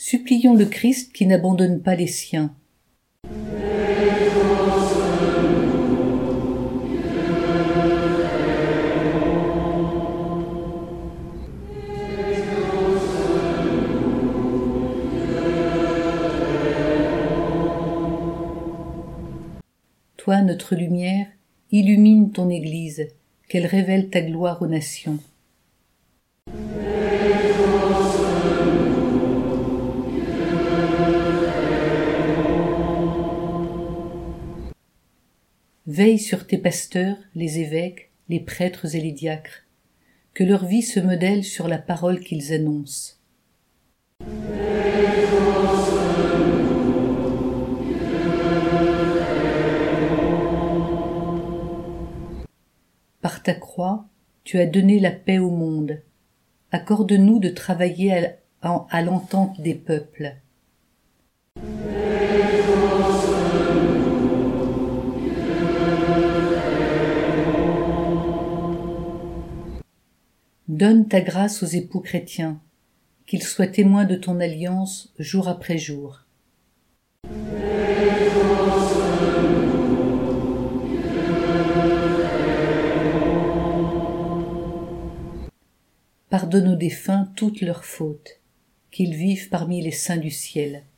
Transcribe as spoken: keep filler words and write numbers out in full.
Supplions le Christ qui n'abandonne pas les siens. Toi, notre lumière, illumine ton Église, qu'elle révèle ta gloire aux nations. Veille sur tes pasteurs, les évêques, les prêtres et les diacres, que leur vie se modèle sur la parole qu'ils annoncent. Par ta croix, tu as donné la paix au monde. Accorde-nous de travailler à, à l'entente des peuples. Donne ta grâce aux époux chrétiens, qu'ils soient témoins de ton alliance jour après jour. Pardonne aux défunts toutes leurs fautes, qu'ils vivent parmi les saints du ciel.